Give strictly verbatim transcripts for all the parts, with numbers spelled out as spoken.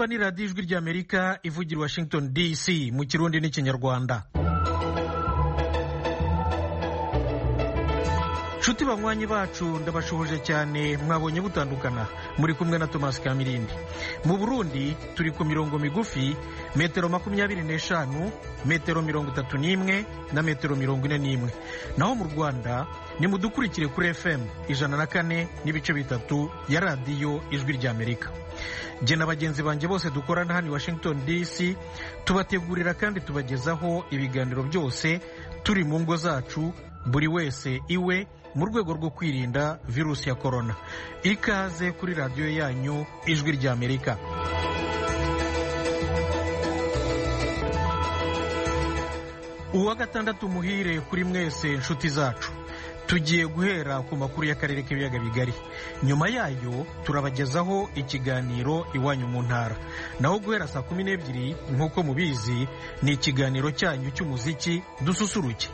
murumva ni radiyo ijwi ry'Amerika ivugira Washington D C mu Kirundi n'Ikinyarwanda. Nshuti banywanyi bacu ndabashoboje cyane, mwabonye butandukana, muri kumwe na Thomas Kamirindi. Mu Burundi turi ku mirongo migufi, metero makumyabiri n'eshanu, metero mirongo itatu n'imwe na metero mirongo ine n'imwe. Naho mu Rwanda ni mudukurikire kuri F M ijana na kane n'ibice bitatu ya radiyo ijwi ry'Amerika. Jye na bagenzi banjye bose dukorana hano i Washington D C tubategurira kandi tubagezaho ibiganiro byose turi mu ngo zacu, buri wese iwe, mu rwego rwo kwirinda virusi ya korona. Ikaze kuri radiyo yanyu ijwi ry'Amerika. Uwa gatandatu muhire kuri mwese nshuti zacu. Tugiye guhera ku makuru y'akarere k'ibiyaga bigari. Nyuma yayo turabagezaho ikiganiro iwanyu mu ntara. Naho guhera saa kumi n'ebyiri nk'uko mubizi ni ikiganiro cyanyu cy'umuziki dususuruke.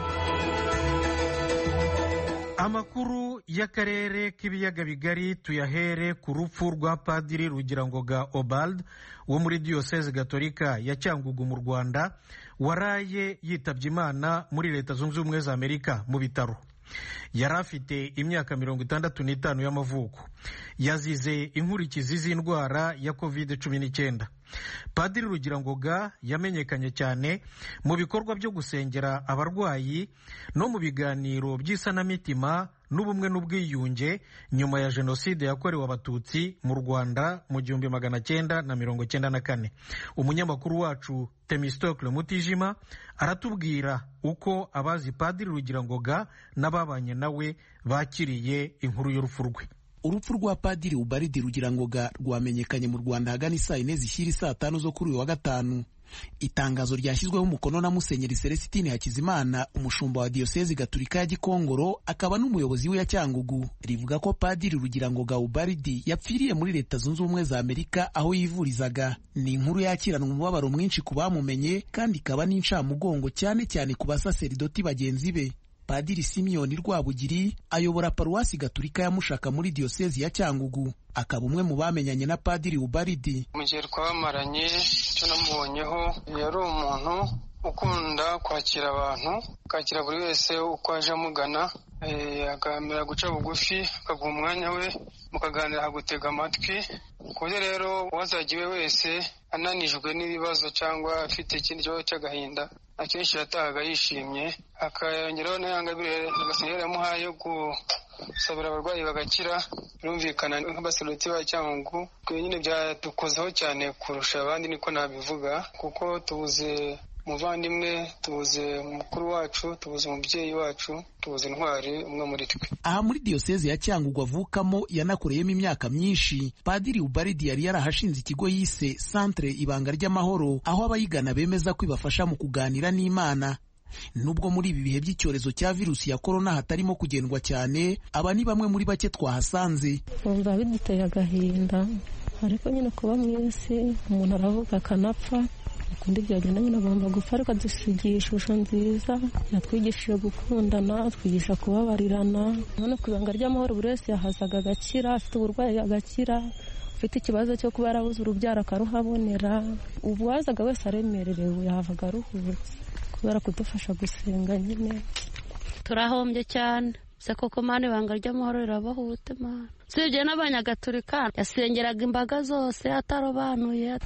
Amakuru y'akarere k'ibiyaga bigari tuyahere ku rupfu rwa Padiri Rugirangoga Obald wo muri Diocese Gatolika ya Cyangugu mu Rwanda, waraye yitabye Imana muri Leta Zunze Ubumwe za Amerika mu bitaro. Yari afite imyaka mirongo itandatu n'itanu y'amavuko. Yazize inkurikizi z'indwara ya covid cumi n'icyenda. Padiri Rugirangoga yamenyekanye cyane mu bikorwa byo gusengera abarwayi no mu biganiro by'isanamitima n'ubumwe n'ubwiyunge nyuma ya jenoside yakorewe abatutsi mu Rwanda mu gihumbi magana cyenda na mirongo cyenda na kane. Umunyamakuru wacu Temistocle Mutijima aratubwira uko abazi Padiri Rugirangoga n'ababanye nawe bakiriye inkuru y'urupfu rwe. Urupfu rwa Padiri Ubaridi Rugirangoga rwamenyekanye mu Rwanda hagana isaa yine zishyira saa tanu zo kuri uyu wa gatanu. Itangazo ryashyizweho umukono na Musenyeri Celestine Hakizimana, umushumba wa Diocese Gatolika ya Gikongoro akaba n'umuyobozi w'iya Cyangugu, rivuga ko Padiri Rugirangoga Ubaridi yapfiriye muri Leta Zunze Ubumwe za Amerika aho yivurizaga. Ni inkuru yakirana umubabaro mwinshi ku bamumenye kandi ikaba n'incamugongo cyane cyane ku basaseridoti bagenzi be. Padiri Simiyoni Rwabugiri ayobora Paruwasi Gatolika ya Mushaka muri Diocese ya Cyangugu, akaba umwe mu bamenyanye na Padiri Ubaridi. Mu gihe twamaranye cyo namubonyeho yari umuntu ukunda kwakira abantu, kwakira buri wese uko aje amugana, agamera guca bugufi, akaguha umwanya we, mukaganira hagutega amatwi. Kuburyo rero uwazagiwe wese ananijwe n'ibibazo cyangwa afite ikindi kibazo cy'agahinda, akenshi yatahaga yishimye, akayongeraho n'ayangabire agasenga yamuhaye yo gusabira abarwayi bagakira. Birumvikana nk'abasaseridoti ba Cyangugu nyine byadukozeho cyane kurusha abandi, niko nabivuga, kuko tubuze umuvandimwe, tubuze mukuru wacu, tubuze umubyeyi wacu, tubuze intwari umwe muri twe. Aha muri Diocese ya Cyangugu avukamo yanakoreyemo imyaka myinshi, Padiri Ubaridi yari yarahashinze ikigo yise Centre Ibanga ry'Amahoro, aho abayigana bemeza ko ibafasha mu kuganira n'Imana. Nubwo muri ibi bihe by'icyorezo cya virusi ya korona hatarimo kugendwa cyane, aba ni bamwe muri bake twahasanze. Bumva biduteye agahinda, ariko nyine kuba mu isi umuntu aravuga akanapfa, kundi byagenda nyine agomba gupfa, ariko dusigiye ishusho nziza, yatwigishije gukundana, twigisha kubabarirana. None ku ibanga ry'amahoro buri wese yahazaga agakira, afite uburwayi agakira, ufite ikibazo cyo kuba yarabuze urubyaro akaruhabonera. Ubu wazaga wese aremererewe yahavaga aruhutse kubera kudufasha gusenga. Nyine turahombye cyane se koko Mana, ibanga ry'amahoro rirabahute Mana. Sibye n'abanyagatolika yasengeraga imbaga zose atarobanuye,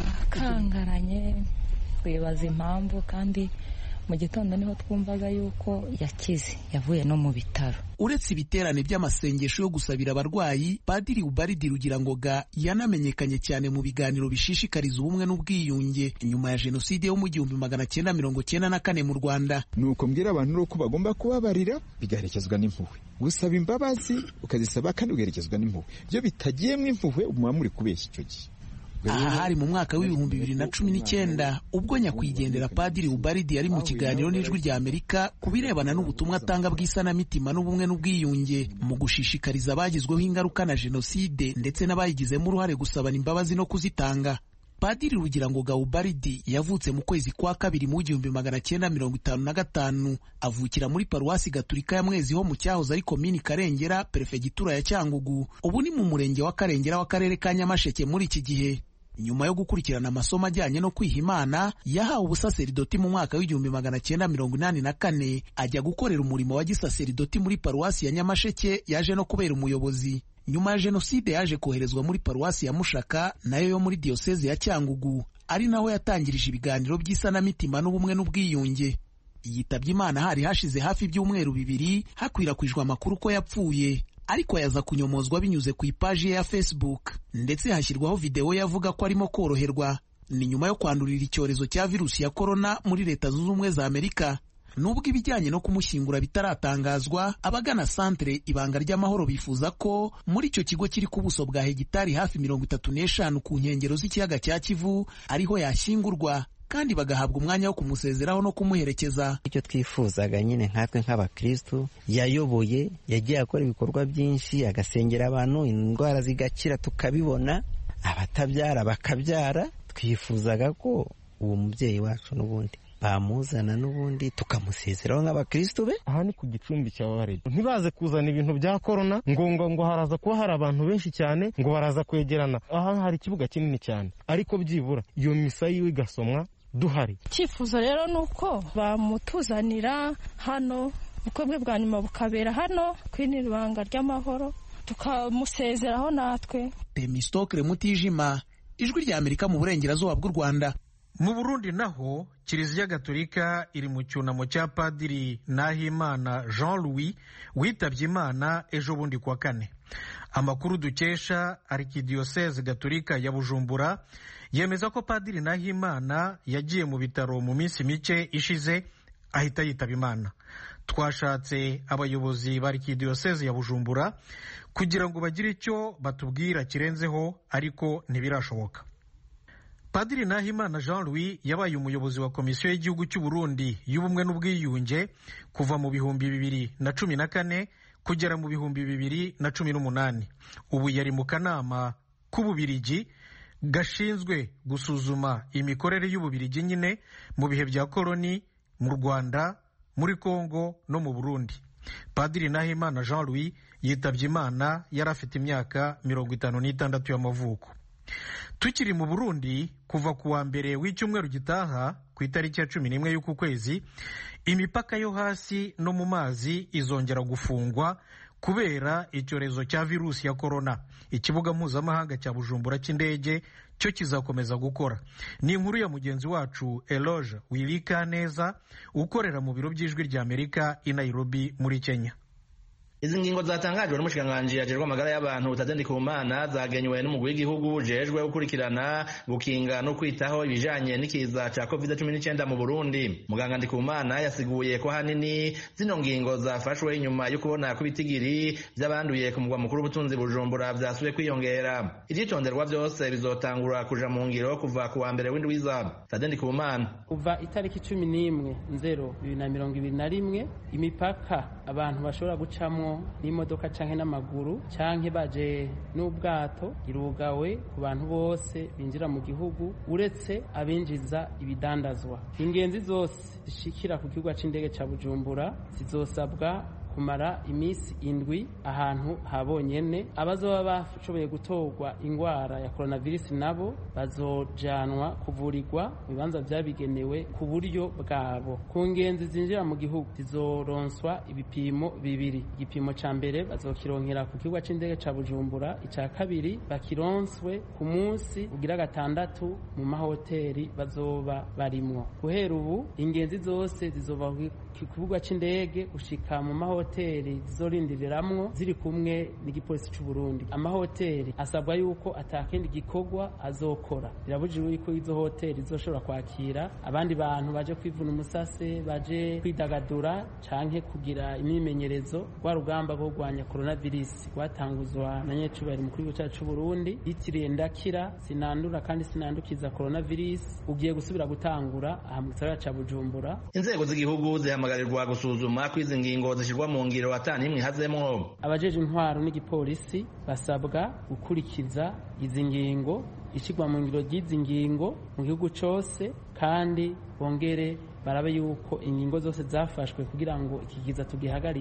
kangaranye twibaza impamvu, kandi mu gitondo niho twumvaga yuko yakize, yavuye no mu bitaro. Uretse ibiterane by'amasengesho yo gusabira abarwayi, Padiri Ubaridi Rugirangoga yanamenyekanye cyane mu biganiro bishishikariza ubumwe n'ubwiyunge nyuma ya jenoside yo mu gihumbi magana cyenda mirongo cyenda na kane mu Rwanda. Nuko mbwira abantu ko bagomba kubabarira bigaherekezwa n'impuhwe, gusaba imbabazi ukazisaba kandi ugaherekezwa n'impuhwe. Byo bitagiyemo impuhwe umwa muri kubeshya icyo gihe. Aha hari mu mwaka w'ibihumbi bibiri na cumi n'icyenda ubwo nyakwigendera Padiri Ubaridi yari mu kiganiro n'ijwi rya Amerika ku birebana n'ubutumwa atanga bw'isanamitima n'ubumwe n'ubwiyunge mu gushishikariza abagizweho ingaruka na jenoside ndetse n'abayigizemo uruhare gusabana imbabazi no kuzitanga. Padiri Rugirangoga Ubaridi yavutse mu kwezi kwa kabiri mu gihumbi magana cyenda mirongo itanu na gatanu, avukira muri Paruwasi Gatolika ya Mwezi ho mu cyahoze ari Komini Karengera, Perefegitura ya Cyangugu. Ubu ni mu murenge wa Karengera w'akarere ka Nyamasheke muri iki gihe. nyuma yo gukurikirana amasomo ajyanye no kwiha Imana yahawe ubusaseridoti mu mwaka w'igihumbi magana cyenda mirongo inani na kane ajya gukorera umurimo wa gisaseridoti muri paruwasi ya Nyamasheke. Yaje no kubera umuyobozi. Nyuma ya jenoside yaje koherezwa muri paruwasi ya Mushaka nayo yo muri diyoseze ya Cyangugu, ari naho yatangirije ibiganiro by'isanamitima n'ubumwe n'ubwiyunge. Yitabye Imana hari hashize hafi ibyumweru bibiri hakwirakwijwe amakuru ko yapfuye, ariko yaza kunyomozwa binyuze ku ipaji ye ya Facebook, ndetse hashyirwaho videwo yavuga ko arimo koroherwa. Ni nyuma yo kwandurira icyorezo cya virusi ya korona muri Leta Zunze Ubumwe za Amerika. Nubwo ibijyanye no kumushyingura bitaratangazwa, abagana Centre Ibanga ry'Amahoro bifuza ko muri icyo kigo kiri ku buso bwa hegitari hafi mirongo itatu n'eshanu ku nkengero z'ikiyaga cya Kivu ariho yashyingurwa, kandi bagahabwa umwanya wo kumusezeraho no kumuherekeza. Icyo twifuzaga nyine nkatwe nk'abakristu, yayoboye, yagiye akora ibikorwa byinshi, agasengera abantu, indwara zigakira tukabibona, abatabyara bakabyara. Twifuzaga ko uwo mubyeyi wacu n'ubundi bamuzana n'ubundi tukamusezeraho nk'abakristu be. Aha ni ku gicumbi cya Warede, ntibaze kuzana ibintu bya korona ngo ngo ngo haraza kuba hari abantu benshi cyane ngo baraza kwegerana. Aha hari ikibuga kinini cyane, ariko byibura iyo misa yiwe igasomwa duhari. Icyifuzo rero ni uko bamutuzanira hano, ubukwe bwa nyuma bukabera hano kw'iri Ibanga ry'Amahoro, tukamusezeraho natwe. Temistokle Mutijima, Ijwi rya Amerika mu burengerazuba bw'u Rwanda. Mu Burundi naho Kiliziya Gatolika iri mu cyunamo cya Padiri Nahimana Jean Louis witabye Imana ejo bundi kwa kane. Amakuru dukesha Arikidiyoseze Gatolika ya Bujumbura yemeza ko Padiri Nahimana yagiye mu bitaro mu minsi mike ishize ahita yitaba Imana. Twashatse abayobozi ba Arikidiyoseze ya Bujumbura kugira ngo bagire icyo batubwira kirenzeho, ariko ntibirashoboka. Padiri Nahimana Jean Louis yabaye umuyobozi wa Komisiyo y'Igihugu cy'u Burundi y'Ubumwe n'Ubwiyunge kuva mu bihumbi bibiri na cumi na kane kugera mu bihumbi bibiri na cumi n'umunani. Ubu yari mu kanama k'Ububirigi gashinzwe gusuzuma imikorere y'Ububirigi nyine mu bihe bya koloni mu Rwanda, muri Kongo no mu Burundi. Padiri Nahimana Jean Louis yitabye Imana yari afite imyaka mirongo itanu n'itandatu y'amavuko. Tukiri mu Burundi, kuva ku wa mbere w'icyumweru gitaha ku itariki ya cumi n'imwe y'uku kwezi, imipaka yo hasi no mu mazi izongera gufungwa kubera icyorezo cya virusi ya korona. Ikibuga mpuzamahanga cya Bujumbura cy'indege cyo kizakomeza gukora. Ni inkuru ya mugenzi wacu Eloge Wilikaneza ukorera mu biro by'Ijwi rya Amerika i Nairobi muri Kenya. Izi ngingo zatangajwe n'umushikiranganji ajejwe amagara y'abantu Tade Ndikumana zagenywe n'umugwi w'igihugu ujejwe gukurikirana, gukinga no kwitaho ibijanye n'ikiza ca covid cumi n'icyenda mu Burundi. Muganga Ndikumana yasiguye ko hanini zino ngingo zafashwe inyuma yo kubona ko ibitigiri by'abanduye ku mugwa mukuru w'ubutunzi Bujumbura vyasubiye kwiyongera. Ivyitonderwa byose bizotangura kuja mu ngiro kuva ku wa mbere w'indwiza. Tade Ndikumana: kuva itariki cumi n'imwe nzero bibiri na mirongo ibiri na rimwe imipaka abantu bashobora gucamwo n'imodoka canke n'amaguru canke baje n'ubwato irugawe ku bantu bose binjira mu gihugu uretse abinjiza ibidandazwa. Ingenzi zose zishikira ku kibuga c'indege ca Bujumbura zizosabwa kumara imisi indwi ahantu habonyene. Abazoba bashoboye gutorwa ingwara ya coronavirus nabo bazojanwa kuvurirwa mu bibanza vyabigenewe ku buryo bwabo. Ku ngenzi zinjira mu gihugu zizoronswa ibipimo bibiri. Igipimo ca mbere bazokironkera ku kibuga c'indege ca Bujumbura, ica kabiri bakironswe ku munsi ugira gatandatu mu mahoteli bazoba barimwo. Guhera ubu ingenzi zose zizova ku kibuga c'indege gushika mu mahoteli hoteli zizorindiriramwo ziri kumwe n'igipolisi cy'u Burundi. Amahoteli asabwa yuko atakindi gikorwa azokora. Birabujijwe yuko izo hoteli zoshobora kwakira abandi bantu baje kwivuna umusase, baje kwidagadura canke kugira imyimenyerezo. Rwa rugamba rwo kurwanya coronavirus rwatanguzwa na nyecubahiro mukuru w'igihugu cyacu cy'u Burundi yitiriye ndakira sinandura kandi sinandukiza coronavirus, ugiye gusubira gutangura aha mu gisagara ca Bujumbura. Inzego z'igihugu zihamagarirwa gusuzuma kwizi ngingo zishirwa mu ngiro atani imwe hazemwo. Abajeje intwaro n'igipolisi basabwa gukurikiza izi ngingo, ishigwa mu ngiro ry'izi ngingo mu gihugu cyose, kandi bongere barabe yuko ingingo zose zafashwe kugira ngo ikigiza tugihagarike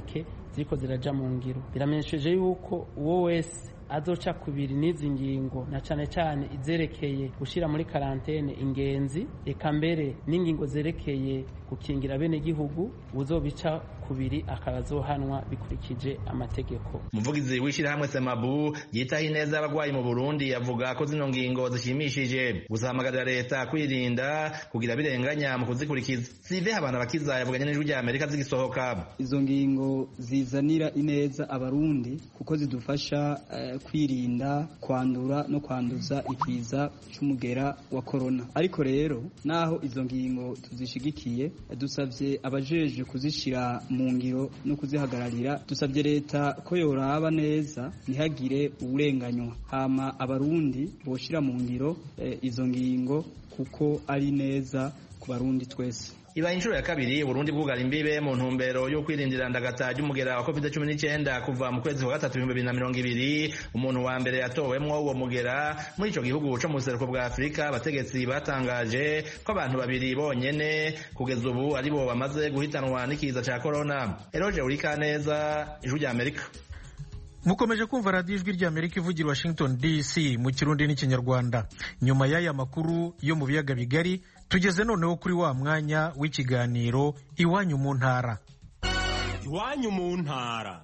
ziriko ziraja mu ngiro. Biramenyesheje yuko uwo wese azoca kubiri n'izi ngingo na cane cane izerekeye gushira muri karantene ingenzi, eka mbere n'ingingo zerekeye gukingira bene gihugu, uzobica kubiri akarazohanwa bikurikije amategeko. Umuvugizi w'ishirahamwe Semabu yitaho ineza y'abagwayi mu Burundi avuga ko zino ngingo zishimishije, gusahamagarira leta kwirinda kugira birenganya mu kuzikurikiza. Sive Habana bakiza yavuganye n'ijwi rya Amerika zigisohoka. Izo ngingo zizanira ineza abarundi kuko zidufasha uh, kwirinda kwandura no kwanduza ikiza c'umugera wa corona. Ariko rero naho izo ngingo tuzishigikiye, dusavye abajeje kuzishira mu ngiro no kuzihagararira, dusavye leta ko yoraba neza ntihagire uburenganywa, hama abarundi boshira mu ngiro eh, izo ngingo kuko ari neza ku barundi twese. Iba inshuro ya kabiri Burundi bwugara imbibe mu ntumbero yo kwirindira ndagata ry'umugera wa covid cumi n'icyenda kuva mu kwezi kwa gatatu ibihumbi bibiri na mirongo ibiri. Umuntu wa mbere yatowemwo uwo mugera muri ico gihugu co mu buseruko bwa Afurika, abategetsi batangaje ko abantu babiri bonyene kugeza ubu ari bo bamaze guhitanwa n'ikiza ca corona. Eroje Urikaneza, Ijwi rya Amerika. Mukomeje kumva radiyo Ijwi rya Amerika ivugira Washington D C mu Kirundi n'Ikinyarwanda. Nyuma y'aya makuru yo mu biyaga bigari, tugeze noneho kuri wa mwanya w'ikiganiro Iwanyu mu ntara. Iwanyu mu ntara.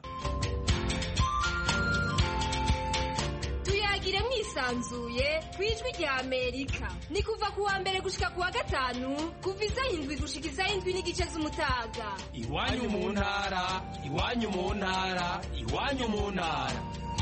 Tuyagire mwisanzuye kwijwi rya Amerika. Ni kuva ku wa mbere gushika ku wa gatanu, kuva isaha indwi gushika isaha indwi n'igice z'umutaga. Iwanyu mu ntara, iwanyu mu ntara, iwanyu mu ntara.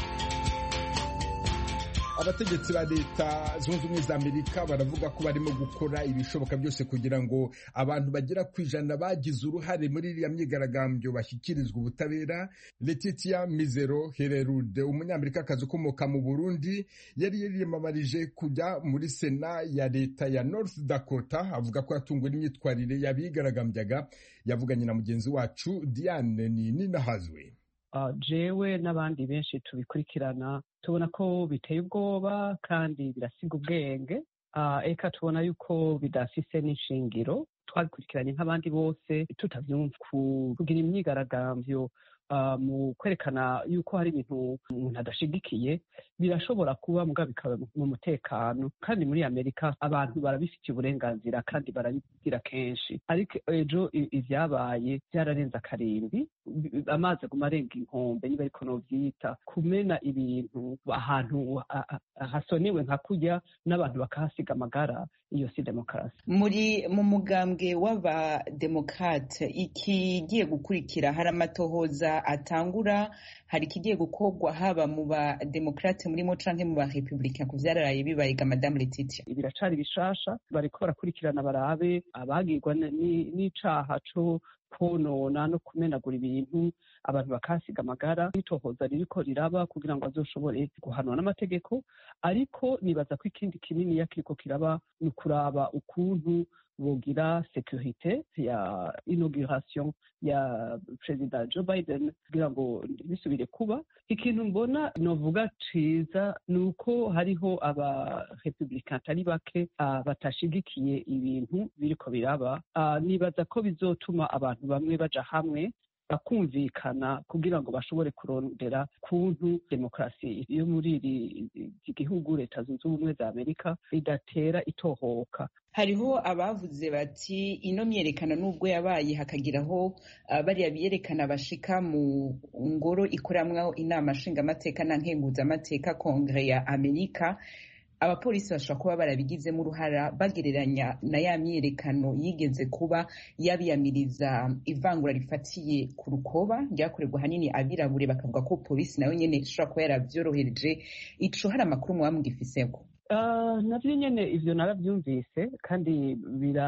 Abategetsi ba leta zunze ubumwe za Amerika baravuga ko barimo gukora ibishoboka byose kugira ngo abantu bagera ku ijana bagize uruhare muri iriya myigaragambyo bashyikirizwa ubutabera. Letitia Mizero Hererude, umunyamerikakazi ukomoka mu Burundi, yari yariyamamarije kujya muri sena ya leta ya North Dakota, avuga ko yatunguwe n'imyitwarire y'abigaragambyaga. Yavuganye na mugenzi wacu Diane Ninahazwe. Uh, jewe n'abandi benshi tubikurikirana tubona ko biteye ubwoba kandi birasiga ubwenge. Uh, eka tubona yuko bidafise n'inshingiro. Twabikurikiranye nk'abandi bose tutavyumva kugira imyigaragambyo uh, mu kwerekana yuko hari ibintu umuntu adashigikiye birashobora kuba muga bikaba mu mutekano, kandi muri Amerika abantu barabifitiye uburenganzira kandi barabigira kenshi. Ariko ejo ivyabaye byararenza akarimbi, amazi aguma arenga inkombe niba ariko novyita, kumena ibintu ahantu hasonewe nka kurya n'abantu bakahasiga amagara. Iyo si demokarasi. Muri mu mugambwe w'abademokrate ikigiye gukurikira, hari amatohoza atangura, hari ikigiye gukorwa haba mu bademokrate murimo canke mu barepublika ku vyararaye bibayiga Madame Letitia? Biracari bishasha, bariko barakurikirana barabe abagirwa n'icaha co konona no kumenagura ibintu abantu bakasiga amagara. Itohoza ririko riraba kugira ngo azoshobore guhanwa n'amategeko, ariko nibaza ko ikindi kinini yakiriko kiraba ni kuraba ukuntu bogira securite ya inauguration ya President Joe Biden kugira ngo bisubire kuba. Ikintu mbona novuga ciza nuko hariho aba republican atari bake uh, batashigikiye ibintu biriko biraba. Uh, nibaza ko bizotuma abantu bamwe baja hamwe bakumvikana kugira ngo bashobore kurondera kuntu demokrasi yo muri iki gihugu leta zunze ubumwe za Amerika idatera itohoka. Hariho abavuze bati ino myerekano nubwo yabaye hakagiraho uh, bariya biyerekana bashika mu ngoro ikoramwaho inama nshingamateka na nkenguzamateka Kongre ya Amerika, abapolisi bashobora kuba barabigizemo uruhara bagereranya na ya myerekano yigeze kuba yabiyamiriza ivangura rifatiye ku rukoba ryakorerwa hanini abirabure, bakavuga ko polisi nayo nyene ishobora kuba yaravyorohereje. Ico hari amakuru muba mugifiseko? Uh, navyo nyene ivyo naravyumvise, kandi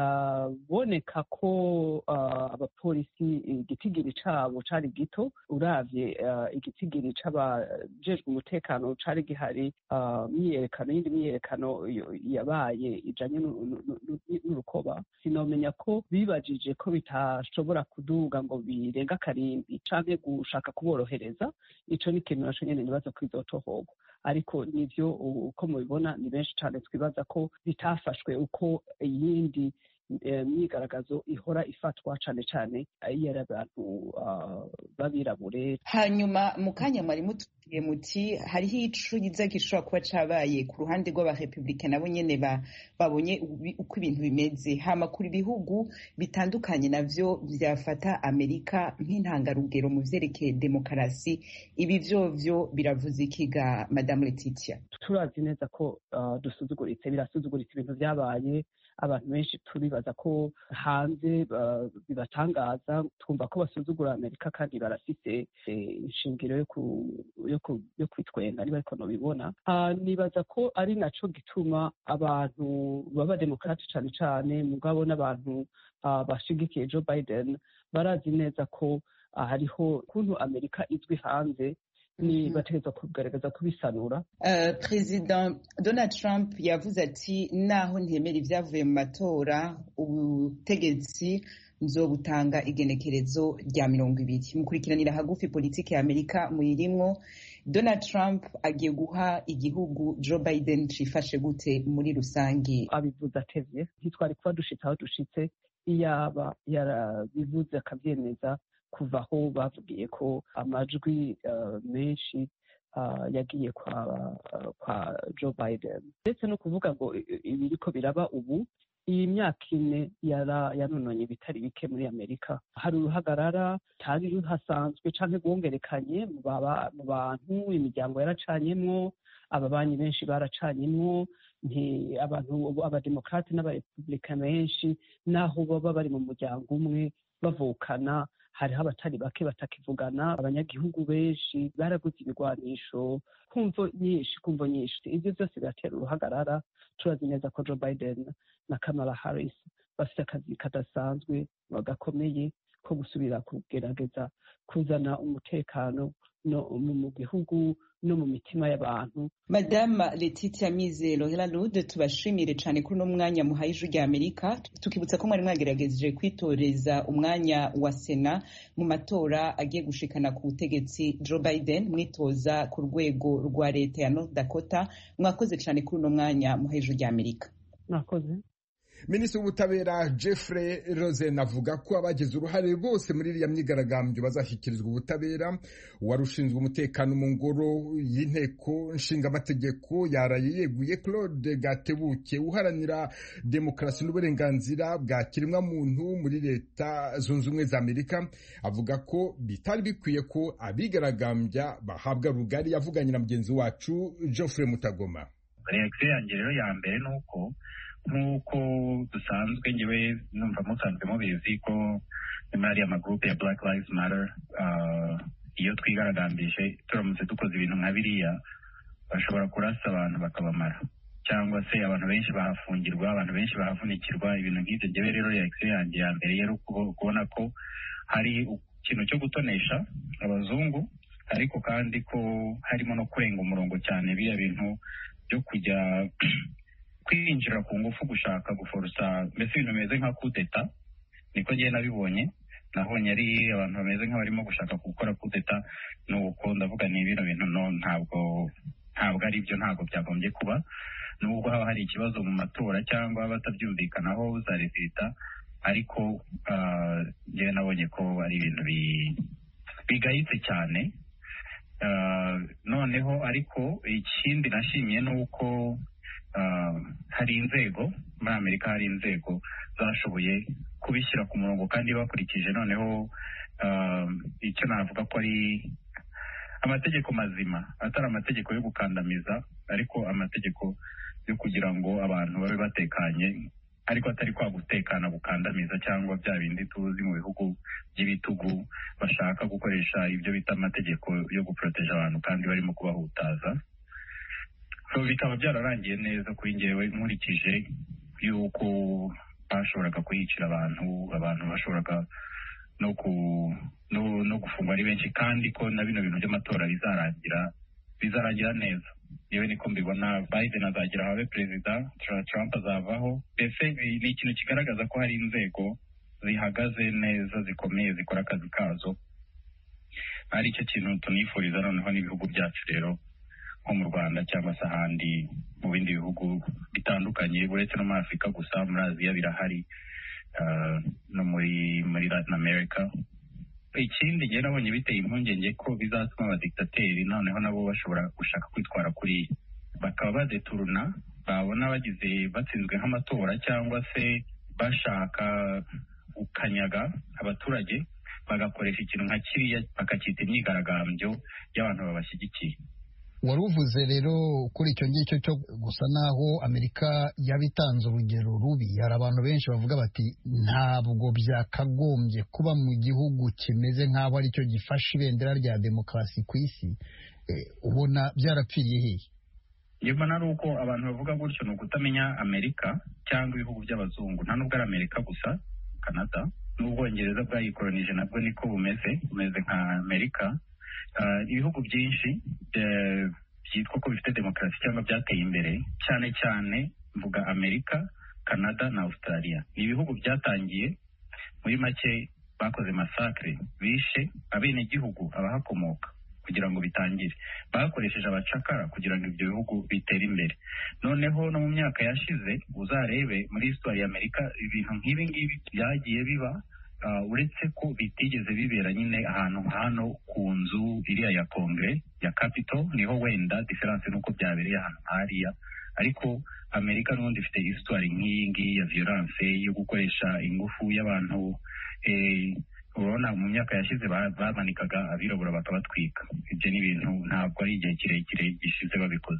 biraboneka ko uh, abapolisi igitigiri cabo cari gito uravye uh, igitigiri c'abajejwe umutekano cari gihari. Uh, myiyerekano yindi myiyerekano yabaye ijanye n'urukoba, sinomenya ko bibajije ko bitashobora kuduga ngo birenga akarimbi canke gushaka kuborohereza. Ico ni ikintu naco nyene nibaza ko izotohogwa, ariko nivyo uko mubibona ni benshi cyane twibaza ko bitafashwe uko iyindi imyigaragazo ihora ifatwa cyane cyane iyo ari abantu b'abirabure. Hanyuma mu kanya mwari mutubwiye muti hariho icuyiza gishobora kuba cabaye ku ruhande rw'abarepublika nabo nyene babonye uko ibintu bimeze, hama kuri ibihugu bitandukanye navyo vyafata Amerika nk'intangarugero mu vyerekeye demokarasi, ibi vyovyo biravuze ikiga Madame Letitia? Turazi neza ko uh, dusuzuguritse birasuzuguritse ibintu vyabaye, abantu benshi turibaza ko hanze uh, bibatangaza, twumva ko basuzugura Amerika kandi barafite inshingiro yo ku yo ku yo kwitwenga niba ariko nobibona. Uh, nibaza ko ari naco gituma abantu baba demokrate cyane cyane mugabo n'abantu uh, bashigikiye Joe Biden barazi neza ko uh, hariho kuntu Amerika izwi hanze ni bategeza kugaragaza kubisanura. Uh, President Donald Trump yavuze ati naho ntemera ibyavuye mu matora ubutegetsi nzobutanga igenekerezo rya mirongo ibiri. Mukurikiranira hagufi politiki ya Amerika muyirimwo, Donald Trump agiye guha igihugu Joe Biden cifashe gute muri rusangi? Abivuze atevye, ntitwari kuba dushitse aho dushitse iyaba yarabivuze akabyemeza kuva aho bavugiye ko amajwi uh, menshi uh, yagiye kwa uh, kwa Joe Biden, ndetse no kuvuga ngo ibiriko biraba ubu iyi myaka ine yara yanononye bitari bike muri Amerika. Hari uruhagarara tari ruhasanzwe canke rwongerekanye mu bantu, imiryango yaracanyemwo, ababanyi benshi baracanyemwo, nti abantu abademokrate n'abarepublika benshi naho baba bari mu muryango umwe bavukana, hariho abatari bake batakivugana, abanyagihugu benshi baraguze ibigwanisho kumvo nyinshi kumvo nyinshi. Ivyo vyose biratera uruhagarara. Turazi neza ko Joe Biden na Kamala Harris bafite akazi kadasanzwe gakomeye ko gusubira kugerageza kuzana umutekano no mu gihugu no mu mitima y'abantu. Madame Letitia Mizero Helalude, tubashimire cyane kuri uno mwanya muhaye ijwi rya Amerika, tukibutsa ko mwari mwagerageje kwitoreza umwanya wa Sena mu matora agiye gushikana ku butegetsi Joe Biden, mwitoza ku rwego rwa leta ya North Dakota. Mwakoze cyane kuri uno mwanya muhaye ijwi rya Amerika. Mwakoze. Minisitiri w'ubutabera Jeffrey Rosen avuga ko abagize uruhare bose muri iriya myigaragambyo bazashyikirizwa ubutabera. Uwari ushinzwe umutekano mu ngoro y'inteko nshingamategeko yaraye yeguye Claude Gatebuke uharanira demokarasi n'uburenganzira bwa kiremwamuntu muri leta zunze ubumwe za Amerika, avuga ko bitari bikwiye ko abigaragambya bahabwa rugari. Yavuganye na mugenzi wacu Geoffrey Mutagoma. Reaction yanjye rero ya mbere ni uko nk'uko dusanzwe ngewe numva musanzwe mubizi ko nyuma y'ariya amagurupe ya Black Lives Matter, uh, iyo twigaragambije turamutse dukoze ibintu nka biriya bashobora kurasa abantu bakabamara, cyangwa se abantu benshi bahafungirwa, abantu benshi bahavunikirwa, ibintu nk'ibyo. Ngewe rero reaction yanjye ya mbere yari kubona ko hari ikintu cyo gutonesha abazungu, ariko kandi ko harimo no kurenga umurongo cyane biriya bintu byo kujya kwinjira ku ngufu gushaka guforusa, mbese ibintu bimeze nka kudeta. Niko ngiye nabibonye, nabonye ari abantu bameze nk'abarimo gushaka gukora kudeta. Nuko ndavuga ni ibintu bintu no ntabwo ntabwo ari byo, ntabwo byagombye kuba, nubwo haba hari ikibazo mu matora cyangwa batabyumvikanaho za leta, ariko ngewe nabonye ko ari ibintu bigayitse cyane. Noneho ariko ikindi nashimye ni uko Uh, hari inzego muri Amerika, hari inzego zashoboye kubishyira ku murongo kandi bakurikije noneho uh, icyo navuga ko ari amategeko mazima, atari amategeko yo gukandamiza, ariko amategeko yo kugira ngo abantu babe batekanye, ariko atari kwa gutekana gukandamiza cyangwa bya bindi tuzi mu bihugu by'ibitugu bashaka gukoresha ibyo bita amategeko yo guproteja abantu kandi barimo kubahutaza. So bikaba byararangiye neza kuri ngewe nkurikije yuko bashoboraga kuyicira abantu, abantu bashoboraga no ku no, no gufungwa ari benshi, kandi ko na bino bintu by'amatora bizarangira bizarangira neza. Yewe niko mbibona, Biden azagira abe perezida, Trump azavaho. Mbese ni ikintu kigaragaza ko hari inzego zihagaze neza zikomeye zikora akazi kazo. Ari icyo kintu tunifuriza noneho n'ibihugu byacu rero nko mu Rwanda cyangwa se ahandi mu bindi bihugu bitandukanye, uretse no muri Afurika gusa, muri Aziya birahari. no muri muri Latin America. Ikindi njye nabonye biteye impungenge ko bizatuma abadikitateri noneho nabo bashobora gushaka kwitwara kuri bakaba badeturuna babona bagize batsinzwe nk'amatora cyangwa se bashaka gukanyaga abaturage bagakoresha ikintu nka kiriya bakacyita imyigaragambyo y'abantu babashyigikiye. wari uvuze rero kuri icyo ngicyo cyo gusa naho Amerika yabitanze urugero rubi, hari abantu benshi bavuga bati ntabwo byakagombye kuba mu gihugu kimeze nk'aho aricyo gifashe ibendera rya demokarasi ku isi. Ubona byarapfiriye hehe? Yego na ruko abantu bavuga gutyo no kutamenya Amerika cyangwa ibihugu by'abazungu, nta nubwo ari Amerika gusa, Canada n'Ubwongereza bwayikolonije nabwo niko bumeze bumeze nka Amerika. Ibihugu byinshi byitwa ko bifite demokarasi cyangwa byateye imbere, cyane cyane mvuga Amerika, Canada na Australia. Ni ibihugu byatangiye muri make bakoze massacre, bishe abenegihugu abahakomoka kugira ngo bitangire, bakoresheje abacakara kugira ngo ibyo bihugu bitere imbere. Noneho no mu myaka yashize uzarebe muri histoire ya Amerika ibintu nk'ibi ngibi byagiye biba, Uh, uretse ko bitigeze bibera nyine ahantu hano ku nzu iriya ya Kongre ya Capitol, niho wenda difference nuko byabereye ahantu hariya, ariko Amerika n'ubundi ifite histoire nk'iyi ngiyi ya violence yo gukoresha ingufu y'abantu. eh, urabona mu myaka yashize bamanikaga abirabura bakabatwika. Ibyo ni ibintu ntabwo ari igihe kirekire gishize babikoze.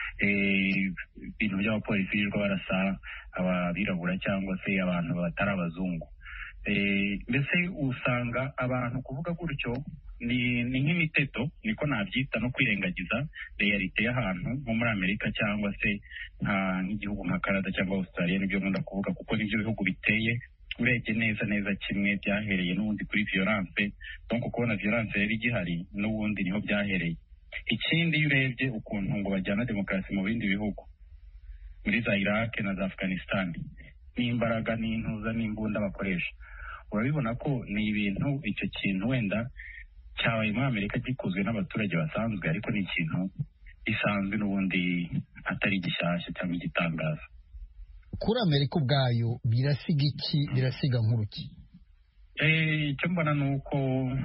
Ibintu by'abapolisi birirwa barasa abirabura cyangwa se abantu batari abazungu. Mbese usanga abantu kuvuga gutyo ni nk'imiteto, niko nabyita, no kwirengagiza realite y'ahantu nko muri Amerika cyangwa se nk'igihugu nka Canada cyangwa Australia. Nibyo nkunda kuvuga kuko nibyo bihugu biteye urebye neza neza kimwe byahereye n'ubundi kuri violence, donc kubona violence rero igihari n'ubundi niho byahereye. Ikindi iyo urebye ukuntu ngo bajyana demokarasi mu bindi bihugu muri za Iraq na za Afghanistan, n'imbaraga n'intuza n'imbunda bakoresha, urabibona ko ni ibintu icyo kintu wenda cyabaye muri Amerika gikozwe n'abaturage basanzwe, ariko ni ikintu gisanzwe n'ubundi atari gishyashya cyangwa igitangaza. Kuri Amerika ubwayo birasiga iki, birasiga nk'uruki? Icyo mbona ni uko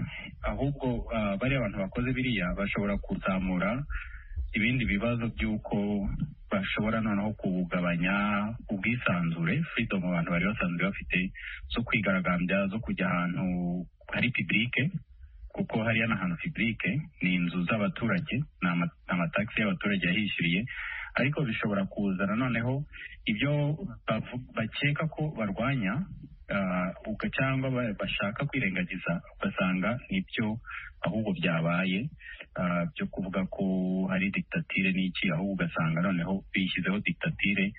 ahubwo bariya abantu bakoze biriya bashobora kuzamura ibindi bibazo by'uko bashobora noneho kugabanya ubwisanzure, freedom abantu bari basanzwe bafite zo kwigaragambya, zo kujya ahantu hari publique, kuko hariya n'ahantu publique ni inzu z'abaturage, ni amataxi y'abaturage yahishyuriye, ariko bishobora kuzana noneho ibyo bakeka ko barwanya uga cyangwa bashaka kwirengagiza, ugasanga nibyo ahubwo byabaye byo kuvuga ko hari dictature n'iki, ahubwo ugasanga noneho bishyizeho dictature.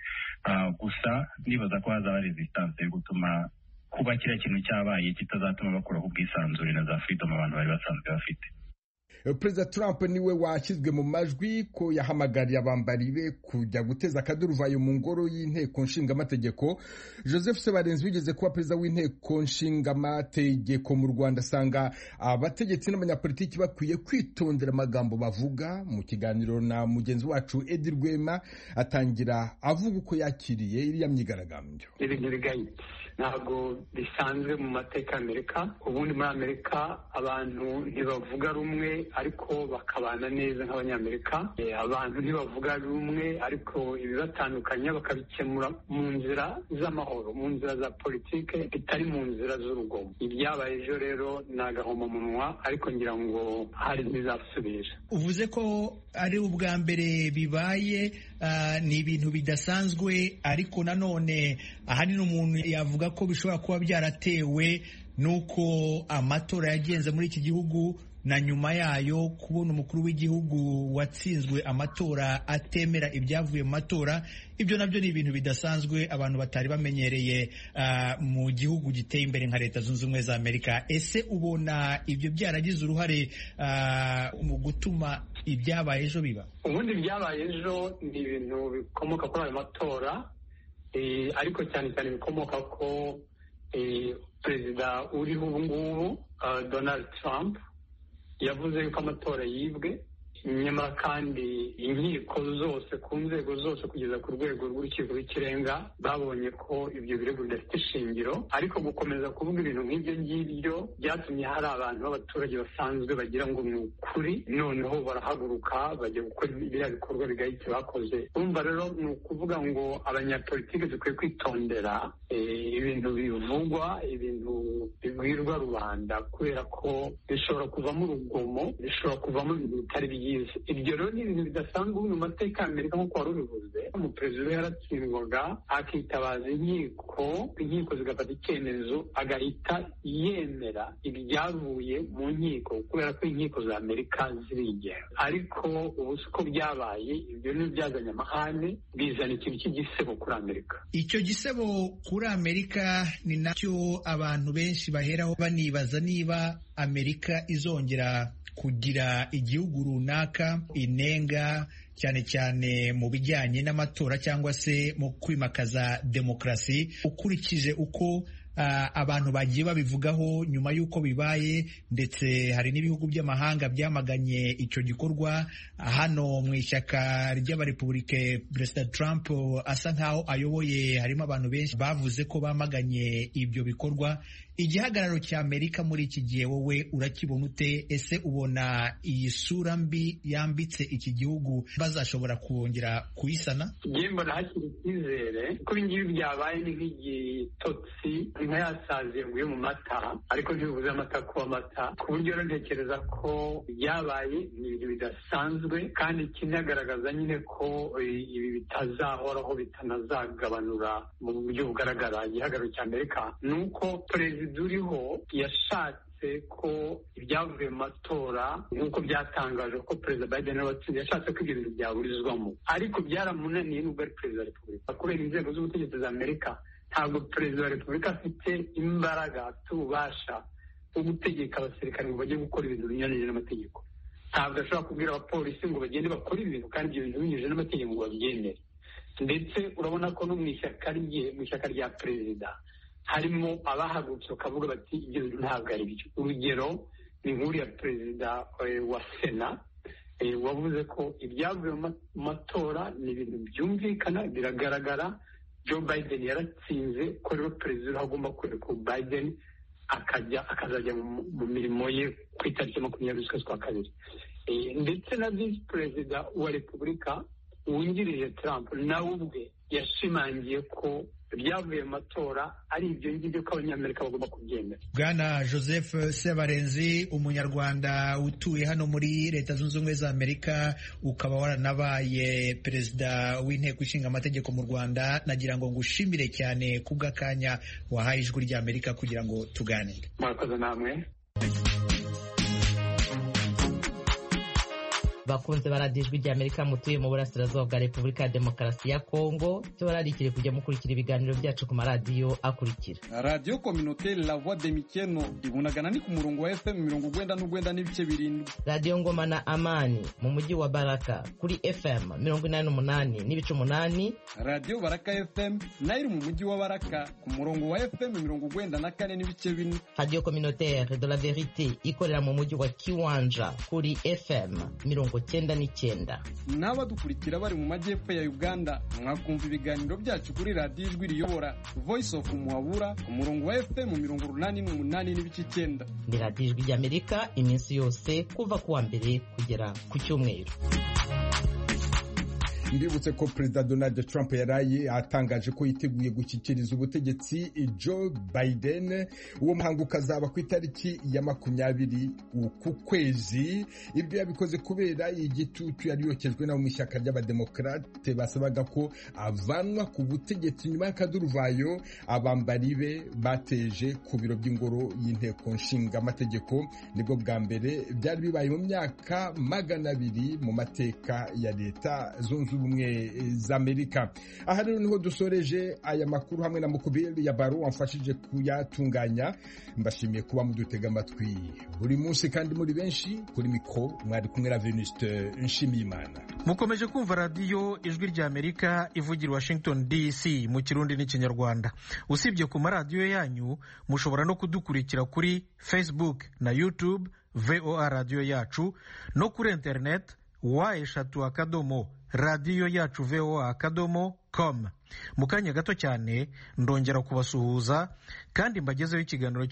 Gusa nibaza ko hazaba resistance yo gutuma kuba kiriya kintu cyabaye kitazatuma bakuraho ubwisanzure na za freedom abantu bari basanzwe bafite. Perezida Trump niwe washyizwe mu majwi ko yahamagariye abambari be kujya guteza akaduruvayo mu ngoro y'inteko nshingamategeko. Joseph Sebarenzi wigeze kuba perezida w'inteko nshingamategeko mu Rwanda asanga abategetsi n'abanyapolitiki bakwiye kwitondera amagambo bavuga. Mu kiganiro na mugenzi wacu Edi Rwema atangira avuga uko yakiriye iriya myigaragambyo. Ibintu bigayitse ntabwo bisanzwe mu mateka Amerika. Ubundi muri Amerika abantu ntibavuga rumwe ariko bakabana neza nk'abanyamerika. Abantu ntibavuga rumwe ariko ibibatandukanya bakabikemura mu nzira z'amahoro, mu nzira za politike, bitari mu nzira z'urugomo. Ibyabaye ejo rero ni agahomamunwa, ariko ngira ngo hari n'izasubira. Uvuze ko ari ubwa mbere bibaye, uh, ni ibintu bidasanzwe, ariko nanone ahanini umuntu yavuga ko bishobora kuba byaratewe nuko amatora yagenze muri iki gihugu, na nyuma yayo kubona umukuru w'igihugu watsinzwe amatora atemera ibyavuye mu matora. Ibyo nabyo ni ibintu bidasanzwe abantu batari bamenyereye uh, mu gihugu giteye imbere nka Leta Zunze Ubumwe za Amerika. Ese ubona ibyo byaragize uruhare uh, mu gutuma ibyabaye ejo biba? Ubundi ibyabaye ejo ni ibintu bikomoka kuri ayo matora, eh, ariko cyane cyane bikomoka ko eh, perezida uriho ubu ngubu uh, Donald Trump yavuze yuko amatora yibwe. nyamara kandi inkiko zose ku nzego zose kugeza ku rwego rw'urukiko rw'ikirenga babonye ko ibyo birego bidafite ishingiro, ariko gukomeza kuvuga ibintu nk'ibyo ngibyo byatumye hari abantu b'abaturage basanzwe bagira ngo ni ukuri, noneho barahaguruka bajya gukora biriya bikorwa bigayitse bakoze. urumva rero ni ukuvuga ngo abanyapolitiki dukwiye kwitondera ibintu bivugwa, ibintu bibwirwa rubanda, kubera ko bishobora kuvamo urugomo, bishobora kuvamo ibintu bitari byiza. ibyo rero ni ibintu bidasanzwe mu mateka y'Amerika nk'uko wari ubivuze. umuperezida we yaratsindwaga akitabaza inkiko, inkiko zigafata icyemezo agahita yemera ibyavuye mu nkiko, kubera ko inkiko za Amerika zirigenga. ariko ubu siko byabaye, ibyo ni byazanye amahane, bizana ikintu cy'igisebo kuri Amerika. icyo gisebo kuri Amerika ni nacyo abantu benshi baheraho banibaza niba Amerika izongera kugira igihugu runaka inenga, cyane cyane mu bijyanye n'amatora cyangwa se mu kwimakaza demokarasi. ukurikije uko Uh, abantu bagiye babivugaho nyuma y'uko bibaye, ndetse hari n'ibihugu by'amahanga byamaganye icyo gikorwa. Hano mu ishyaka ry'abarepublike Perezida Trump asa nkaho ayoboye, harimo abantu benshi bavuze ko bamaganye ibyo bikorwa. Igihagararo cya Amerika muri iki gihe wowe urakibona ute? Ese ubona iyi sura mbi yambitse iki gihugu bazashobora kongera kuyisana? Njye mbona hakiri icyizere ko ibi ngibi byabaye ni nk'igitotsi, inka yasaziye nguye mu mata, ariko ntibibuze amata kuba amata, ku buryo rero ntekereza ko byabaye ni ibintu bidasanzwe, kandi kinagaragaza nyine ko ibi bitazahoraho, bitanazagabanura mu buryo bugaragara. Igihagararo cya Amerika ni uko perezida uriho yashatse ko ibyavuye mu matora nk'uko byatangaje ko perezida Biden watsinze, yashatse ko ibyo bintu byaburizwamo, ariko byaramunaniye nubwo ari perezida wa repubulika. kubera inzego z'ubutegetsi za Amerika, ntabwo perezida wa repubulika afite imbaraga, afite ububasha bwo gutegeka abasirikare ngo bajye gukora ibintu binyuranyije n'amategeko. Ntabwo ashobora kubwira abapolisi ngo bagende bakore ibintu kandi ibyo bintu binyuranyije n'amategeko ngo babyemere. Ndetse urabona ko no mu ishyaka rye, mu ishyaka rya perezida, harimo abahagurutse bakavuga bati ibyo bintu ntabwo ari byo. urugero ni nk'uriya perezida wa sena wavuze ko ibyavuye mu matora ni ibintu byumvikana, biragaragara. Joe Biden yaratsinze, ko rero perezida agomba kwereka Biden akajya akazajya mu mirimo ye ku itariki makumyabiri z'ukwezi kwa kabiri. ndetse na visi perezida wa repubulika wungirije Trump nawe ubwe yashimangiye ko ibyavuye mu matora ari ibyo ngibyo ko abanyamerika bagomba kubyemera. Bwana Joseph Sebarenzi, umunyarwanda utuye hano muri Leta Zunze Ubumwe za Amerika, ukaba waranabaye perezida w'inteko ishinga amategeko mu Rwanda, nagira ngo ngushimire cyane kubw'akanya wahaye ijwi rya Amerika kugira ngo tuganire. Murakoze namwe. bakunze baradiyo ijwi rya Amerika mutuye mu burasirazuba bwa Repubulika ya Demokarasi ya Kongo, cyo bararikire kujya mukurikira ibiganiro byacu ku maradiyo akurikira: Radio Communautaire La Voix de Mikeno ibunagana ni ku murongo wa F M mirongo ugwenda n'ugwenda n'ibice birindwi. Radio Ngoma na Amani mu mujyi wa Baraka kuri F M mirongo inani n'umunani n'ibice umunani. Radio Baraka F M nayo mu mujyi wa Baraka ku murongo wa F M mirongo ugwenda na kane n'ibice bine. Radio Communautaire de la Verite ikorera mu mujyi wa Kiwanja kuri F M mirongo cyenda n'icyenda. N'abadukurikira bari mu majyepfo ya Uganda mwakumva ibiganiro byacu kuri radiyo ijwi riyobora Voice of Muhabura ku murongo wa F M mirongo urunani n'umunani n'ibice icyenda. Ni radiyo ijwi ry'Amerika iminsi yose kuva ku wa mbere kugera ku cyumweru. Mbibutse ko Perezida Donald Trump yaraye atangaje ko yiteguye gushyikiriza ubutegetsi Joe Biden. Uwo muhango ukazaba ku itariki ya makumyabiri ku kwezi. Ibyo yabikoze kubera igitutu yari yokejwe na mu ishyaka ry'abademokrate basabaga ko avanwa ku butegetsi nyuma y'akaduruvayo abambari be bateje ku biro by'ingoro y'inteko nshinga amategeko. Nibwo bwa mbere byari bibaye mu myaka magana abiri mu mateka ya Leta Zunze Ubumwe za Amerika. Aha rero niho dusoreje aya makuru hamwe na Mukubiri ya Baro wamfashije kuyatunganya. Mbashimiye kuba mudutega amatwi buri munsi kandi muri benshi. Kuri mikro mwari kumwe na Venuste Nshimiyimana. Mukomeje kumva radiyo ijwi rya Amerika ivugira Washington D C mu Kirundi n'Ikinyarwanda. Usibye ku maradiyo yanyu, mushobora no kudukurikira kuri Facebook na YouTube V O A radio yacu, no kuri internet wa eshatu akadomo radiyo yacu voa akadomo com. Mu kanya gato cyane ndongera kubasuhuza kandi mbagezeho ikiganiro